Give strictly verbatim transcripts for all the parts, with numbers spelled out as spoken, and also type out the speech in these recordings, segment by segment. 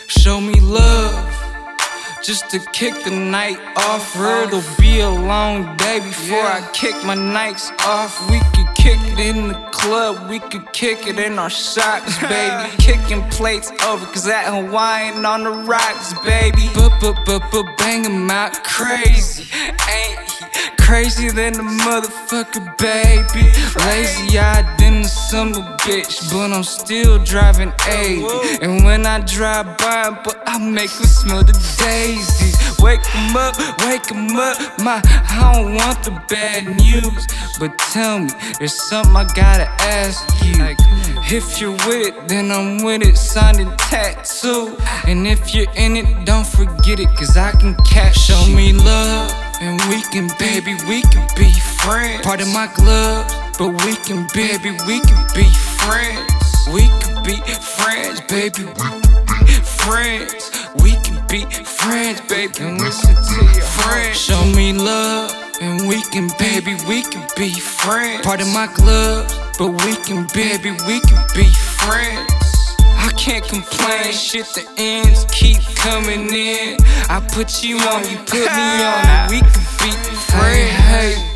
Show me love, just to kick the night off. It'll be a long day before I kick my nights off. We could kick it in the club, we could kick it in our socks, baby. Kicking plates over, cause that Hawaiian on the rocks, baby. But, but, but, but, bang him out crazy. Ain't he crazier than the motherfucker, baby? Lazy-eyed than the summer bitch, but I'm still driving eighty. And when I drive by, but I make her smell the daisies. Wake 'em up, wake 'em up, my, I don't want the bad news. But tell me, there's something I gotta ask you. If you're with it, then I'm with it, signed and tattoo. And if you're in it, don't forget it, cause I can catch. Show me love, and we can, baby, we can be friends. Part of my gloves, but we can, baby, we can be friends. We can be friends, baby, we can be friends. We can be friends, baby, and listen to your friends. Show me love, and we can, baby, we can be friends. Part of my gloves, but we can, baby, we can be friends. I can't complain, shit, the ends keep coming in. I put you on, you put me on, and we can be friends. Hey, hey.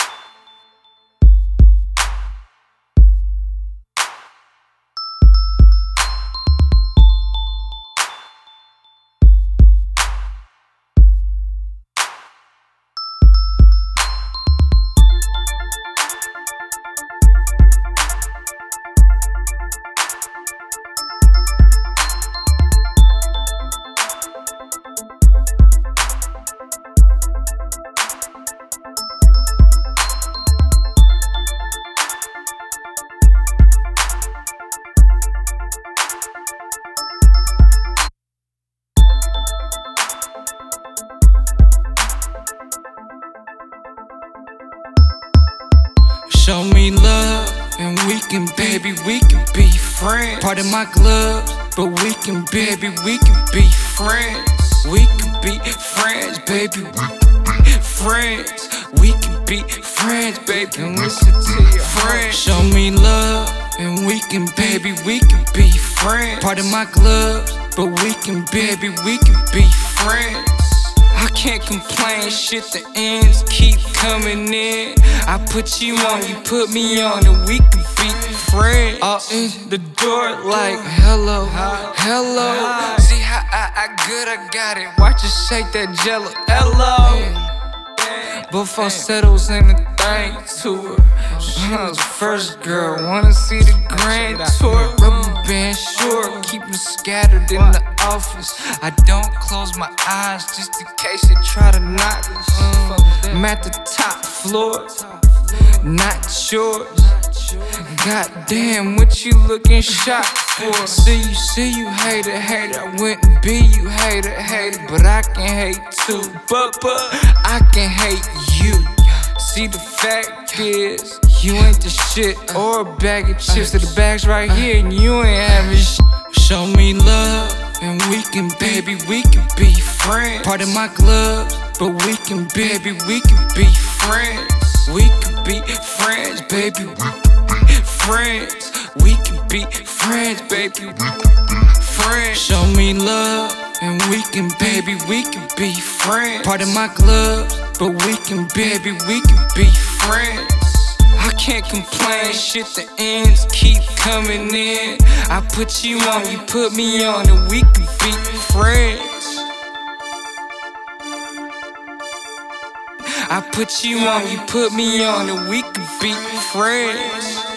Show me love, and we can, baby, we can be friends. Part of my gloves, but we can, baby, we can be friends. We can be friends, baby, we can be friends. We can be friends, baby, and listen to your friends. Show me love, and we can, baby, we can be friends. Part of my gloves, but we can, baby, we can be friends. I can't complain, shit, the ends keep coming in. I put you on, you put me on, and we can be friends. All in the door like, hello, hello. See how I, I good, I got it. Watch you shake that jello, hello. But falsettos ain't a thing to her. Uh, first girl, wanna see the grand tour. Rubber band short, keep them scattered in the office. I don't close my eyes just in case they try to knock us. Uh, I'm at the top floor, not yours. Goddamn, what you looking shot for? See you, see you, hater, hater. I wouldn't be you, hater, hater, but I can hate too. But, but, I can hate you. See, the fact is, you ain't the shit or a bag of chips. So the bag's right here and you ain't having shit. Show me love, and we can, baby, we can be friends. Part of my gloves, but we can, baby, we can be friends. We can be friends, baby, we can be friends. We can be friends, baby, we can be friends. Show me love, and we can, baby, we can be friends. Part of my gloves, but we can, baby, we can be friends. I can't complain, shit, the ends keep coming in. I put you on, you put me on, and we can be friends. I put you on, you put me on, and we can be friends.